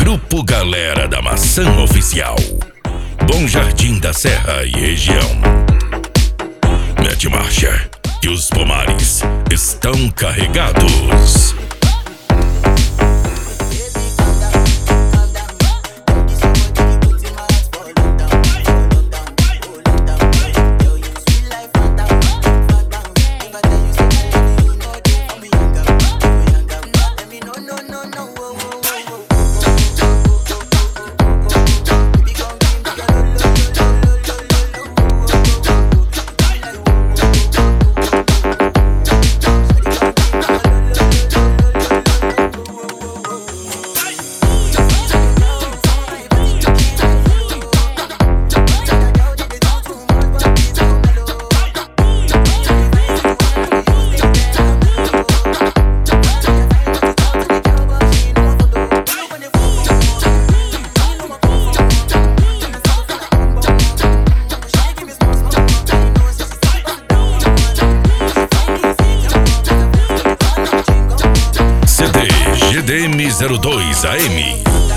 Grupo Galera da Maçã Oficial, Bom Jardim da Serra e região. Mete marcha, que os pomares estão carregados. GDM 02 AM